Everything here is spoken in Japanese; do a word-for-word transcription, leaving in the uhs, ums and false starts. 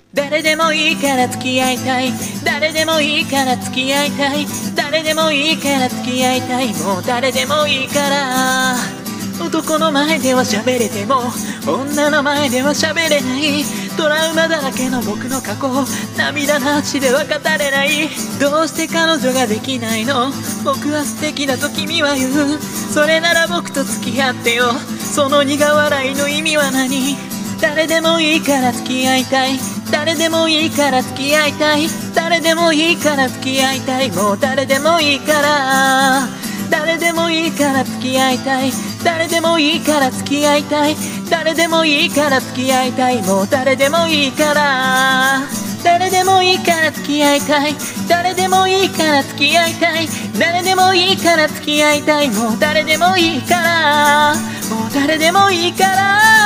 誰でもいいから付き合いたい、誰でもいいから付き合いたい、誰でもいいから付き合いたい、もう誰でもいいから。男の前では喋れても女の前では喋れない、トラウマだらけの僕の過去、涙なしでは語れない。どうして彼女ができないの、僕は素敵だと君は言う。それなら僕と付き合ってよ、その苦笑いの意味は何。誰でもいいから付き合いたい、誰でもいいから付き合いたい、誰でもいいから付き合いたい、もう誰でもいいから。誰でもいいから付き合いたい、誰でもいいから付き合いたい、誰でもいいから付き合いたい、もう誰でもいいから。誰でもいいから付き合いたい、誰でもいいから付き合いたい、誰でもいいから付き合いたい、もう誰でもいいから、もう誰でもいいから。